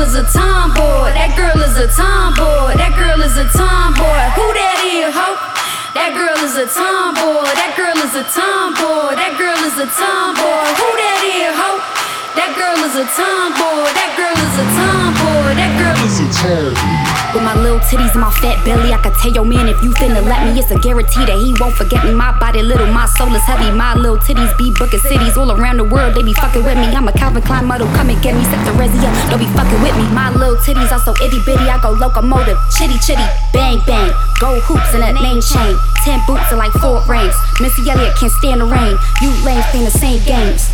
is a tomboy. That girl is a tomboy. That girl is a tomboy. Who that is, ho? That girl is a tomboy. That girl is a tomboy. That girl is a tomboy. Who that is, ho? That girl is a tomboy. That girl is a tomboy. That girl is a tomboy. With my little titties and my fat belly, I could tell your man if you finna let me, it's a guarantee that he won't forget me. My body little, my soul is heavy. My little titties be booking cities all around the world. They be fucking with me. I'm a Calvin Klein model, come and get me. Set the resi up, don't be fucking with me. My little titties are so itty bitty, I go locomotive, chitty chitty, bang bang. Gold hoops and a name chain, 10 boots and like 4 rings. Missy Elliott can't stand the rain. You lames playing the same games.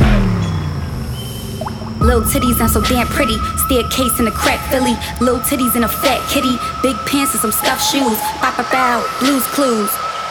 Little titties and so damn pretty. Staircase in a crack Philly. Little titties and a fat kitty. Big pants and some stuffed shoes. Bop bop bow, Blues Clues.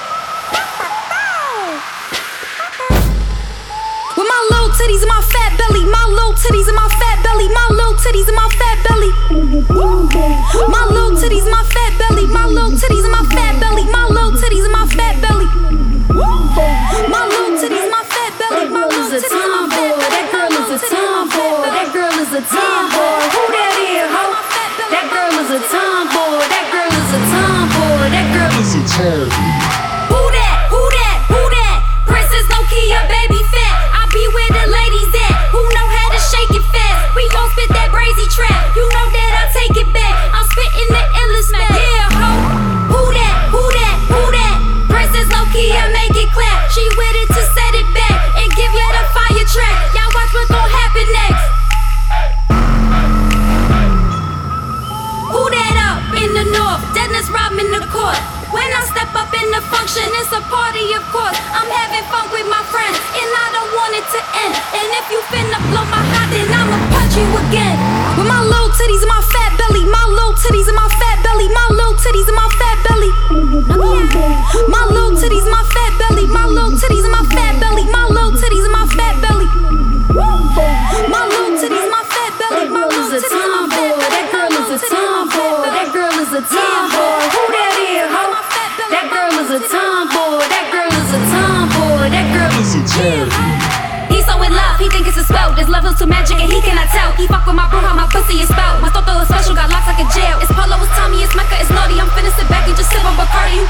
With my little titties and my fat belly. My little titties and my fat belly. My little titties and my fat belly. My little titties and my fat belly. My little titties and my fat belly. My little titties and my fat belly. My little titties and my fat belly. My little titties and my fat belly. That girl is a tomboy. That girl is a tomboy. Who that is, ho? That girl is a tomboy. That girl is a tomboy. That girl is a tomboy. Who that? Who that? Who that? Princess Nokia, baby fat. I be where the ladies at. Who know how to shake it fast? We gon' spit that brazy trap. You know that I take it back. I'm spitting the illest man. Yeah, ho. Who that? Who that? Who that? Princess Nokia, make it clap. She with it to set it back and give you the fire track. Y'all watch what gon' happen next. Who that up in the north? Dennis Rodman the court. When I step up in the function, it's a party, of course. I'm having fun with my friends, and I don't want it to end. And if you finna blow my hot, then I'ma punch you again. With my little titties and my fat belly, my little titties and my fat belly, my little titties and my fat belly. My little titties and my fat belly, my little titties and my fat belly, my little titties and my fat belly. My little titties and my fat belly, my little titties and my fat belly. That girl is a tomboy. That girl is a tomboy. Who that is, ho? That girl is a tomboy. That girl is a tomboy. That girl is a tomboy. He's so in love, he think it's a spell. This love is too magic and he cannot tell. He fuck with my bro, how my pussy is spout. My toto is special, got locks like a jail. It's Polo, it's Tommy, it's Mecca, it's naughty. I'm finna sit back and just sip on Bacardi.